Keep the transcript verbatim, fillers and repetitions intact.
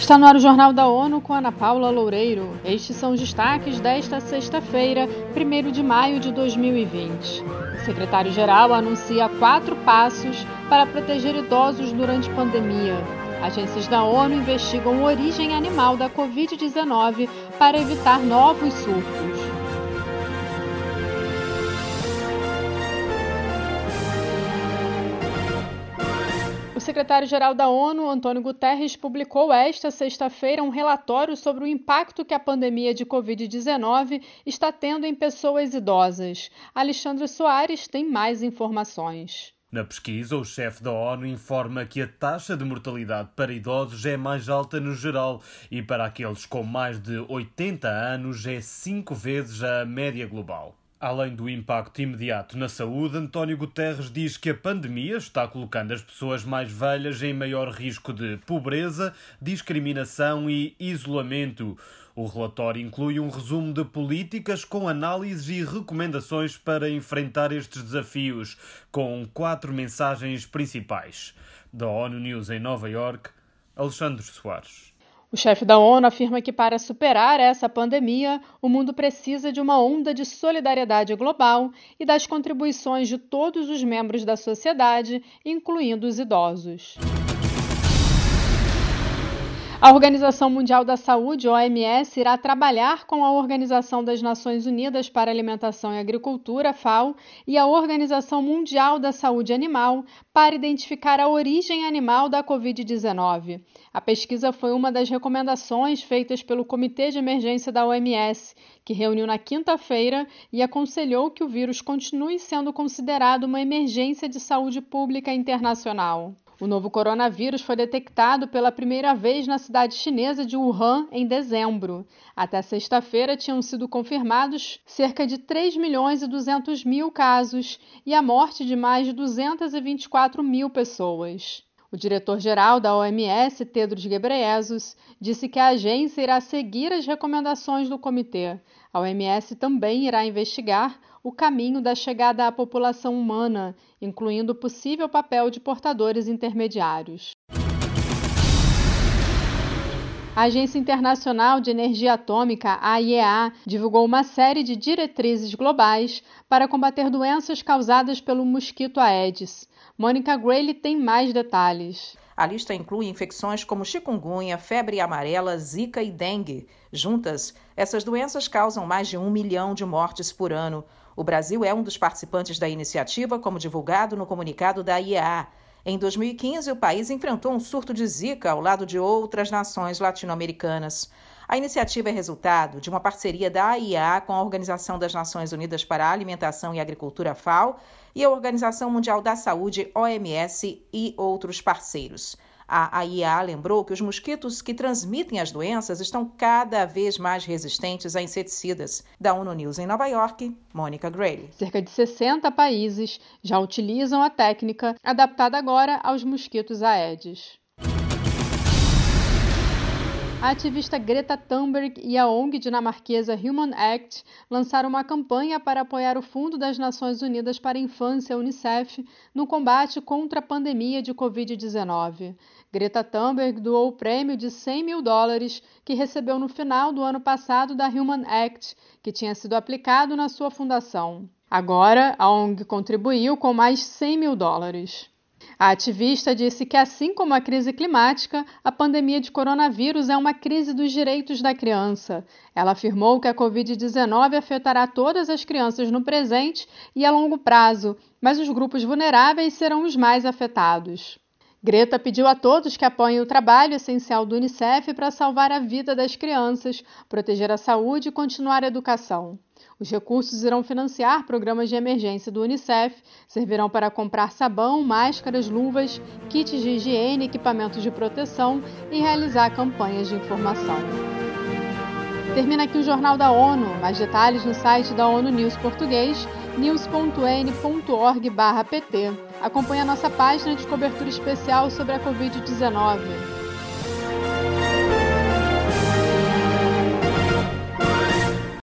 Está no ar o Jornal da ONU com Ana Paula Loureiro. Estes são os destaques desta sexta-feira, primeiro de maio de dois mil e vinte. O secretário-geral anuncia quatro passos para proteger idosos durante pandemia. Agências da ONU investigam a origem animal da covid dezenove para evitar novos surtos. O secretário-geral da ONU, Antônio Guterres, publicou esta sexta-feira um relatório sobre o impacto que a pandemia de covid dezenove está tendo em pessoas idosas. Alexandre Soares tem mais informações. Na pesquisa, o chefe da ONU informa que a taxa de mortalidade para idosos é mais alta no geral e para aqueles com mais de oitenta anos é cinco vezes a média global. Além do impacto imediato na saúde, António Guterres diz que a pandemia está colocando as pessoas mais velhas em maior risco de pobreza, discriminação e isolamento. O relatório inclui um resumo de políticas com análises e recomendações para enfrentar estes desafios, com quatro mensagens principais. Da ONU News em Nova Iorque, Alexandre Soares. O chefe da ONU afirma que para superar essa pandemia, o mundo precisa de uma onda de solidariedade global e das contribuições de todos os membros da sociedade, incluindo os idosos. A Organização Mundial da Saúde, O M S, irá trabalhar com a Organização das Nações Unidas para Alimentação e Agricultura, FAO, e a Organização Mundial da Saúde Animal para identificar a origem animal da covid dezenove. A pesquisa foi uma das recomendações feitas pelo Comitê de Emergência da O M S, que reuniu na quinta-feira e aconselhou que o vírus continue sendo considerado uma emergência de saúde pública internacional. O novo coronavírus foi detectado pela primeira vez na cidade chinesa de Wuhan em dezembro. Até sexta-feira tinham sido confirmados cerca de três milhões e duzentos mil casos e a morte de mais de duzentas e vinte e quatro mil pessoas. O diretor-geral da O M S, Tedros Ghebreyesus, disse que a agência irá seguir as recomendações do comitê. A O M S também irá investigar o caminho da chegada à população humana, incluindo o possível papel de portadores intermediários. A Agência Internacional de Energia Atômica, A I E A, divulgou uma série de diretrizes globais para combater doenças causadas pelo mosquito Aedes. Mônica Grayle tem mais detalhes. A lista inclui infecções como chikungunya, febre amarela, zika e dengue. Juntas, essas doenças causam mais de um milhão de mortes por ano. O Brasil é um dos participantes da iniciativa, como divulgado no comunicado da I E A. Em dois mil e quinze, o país enfrentou um surto de zika ao lado de outras nações latino-americanas. A iniciativa é resultado de uma parceria da I E A com a Organização das Nações Unidas para a Alimentação e Agricultura, FAO, e a Organização Mundial da Saúde, O M S, e outros parceiros. A I E A lembrou que os mosquitos que transmitem as doenças estão cada vez mais resistentes a inseticidas. Da ONU News em Nova Iorque, Mônica Grayle. Cerca de sessenta países já utilizam a técnica, adaptada agora aos mosquitos Aedes. A ativista Greta Thunberg e a O N G dinamarquesa Human Act lançaram uma campanha para apoiar o Fundo das Nações Unidas para a Infância, Unicef, no combate contra a pandemia de covid dezenove. Greta Thunberg doou o prêmio de cem mil dólares que recebeu no final do ano passado da Human Act, que tinha sido aplicado na sua fundação. Agora, a O N G contribuiu com mais cem mil dólares. A ativista disse que, assim como a crise climática, a pandemia de coronavírus é uma crise dos direitos da criança. Ela afirmou que a covid dezenove afetará todas as crianças no presente e a longo prazo, mas os grupos vulneráveis serão os mais afetados. Greta pediu a todos que apoiem o trabalho essencial do Unicef para salvar a vida das crianças, proteger a saúde e continuar a educação. Os recursos irão financiar programas de emergência do Unicef, servirão para comprar sabão, máscaras, luvas, kits de higiene, equipamentos de proteção e realizar campanhas de informação. Termina aqui o Jornal da ONU. Mais detalhes no site da ONU News Português, news ponto n ponto org barra p t. Acompanhe a nossa página de cobertura especial sobre a covid dezenove.